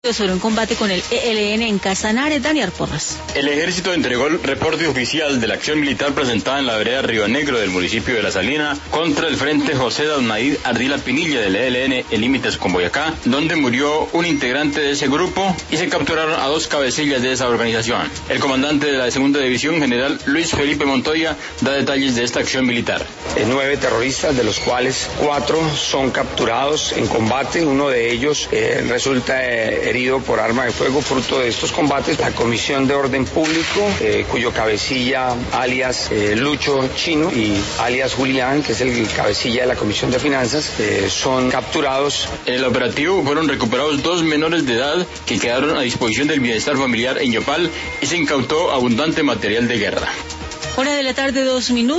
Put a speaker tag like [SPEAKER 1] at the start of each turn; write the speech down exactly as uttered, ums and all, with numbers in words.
[SPEAKER 1] sobre un combate con el E L N en Casanare. Daniel Porras.
[SPEAKER 2] El ejército entregó el reporte oficial de la acción militar presentada en la vereda Río Negro del municipio de La Salina contra el frente José Daunaid Ardila Pinilla del E L N en límites con Boyacá, donde murió un integrante de ese grupo y se capturaron a dos cabecillas de esa organización. El comandante de la segunda división, general Luis Felipe Montoya, da detalles de esta acción militar.
[SPEAKER 3] Nueve terroristas, de los cuales cuatro son capturados en combate. Uno de ellos eh, resulta eh, herido por arma de fuego fruto de estos combates. La Comisión de Orden Público, eh, cuyo cabecilla alias eh, Lucho Chino y alias Julián, que es el cabecilla de la Comisión de Finanzas, eh, son capturados.
[SPEAKER 2] En el operativo fueron recuperados dos menores de edad que quedaron a disposición del bienestar familiar en Yopal y se incautó abundante material de guerra.
[SPEAKER 1] Hora de la tarde, dos minutos.